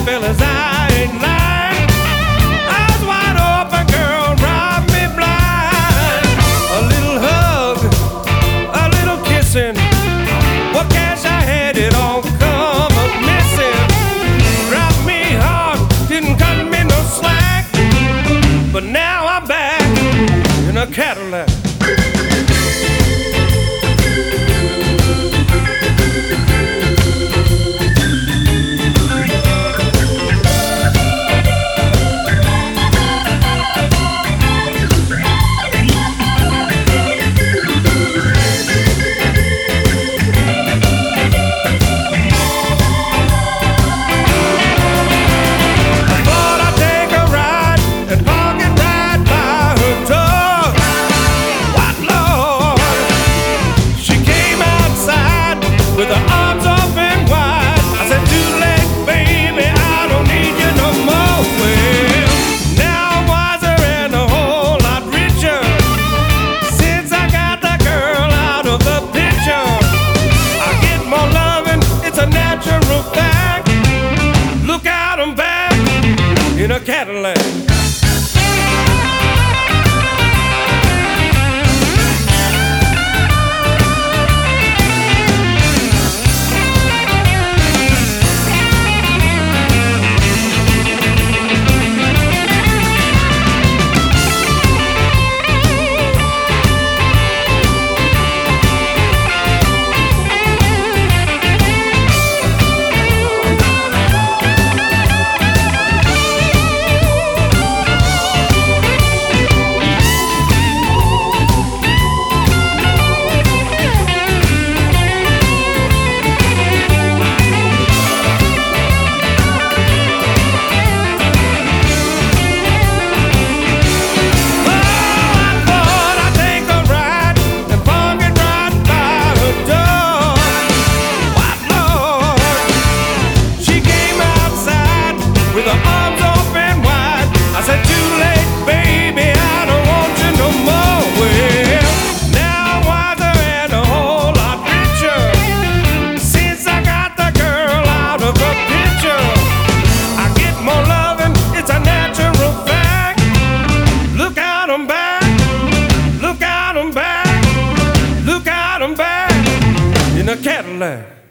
fellas, I ain't lying. Eyes wide open, girl, drive me blind. A little hug, a little kissing. What cash I had, it all come up missing. Dropped me hard, didn't cut me no slack. But now I'm back in a Cadillac. With her arms open wide, I said, too late, baby, I don't need you no more. Well, now I'm wiser and a whole lot richer since I got the girl out of the picture. I get more loving, it's a natural fact. Look out, I'm back in a Cadillac. With her arms open wide, I said, too late, baby, I don't want you no more. Well, now I'm wiser and a whole lot richer since I got the girl out of the picture. I get more loving, it's a natural fact. Look out, I'm back. Look out, I'm back. Look out, I'm back in a Cadillac.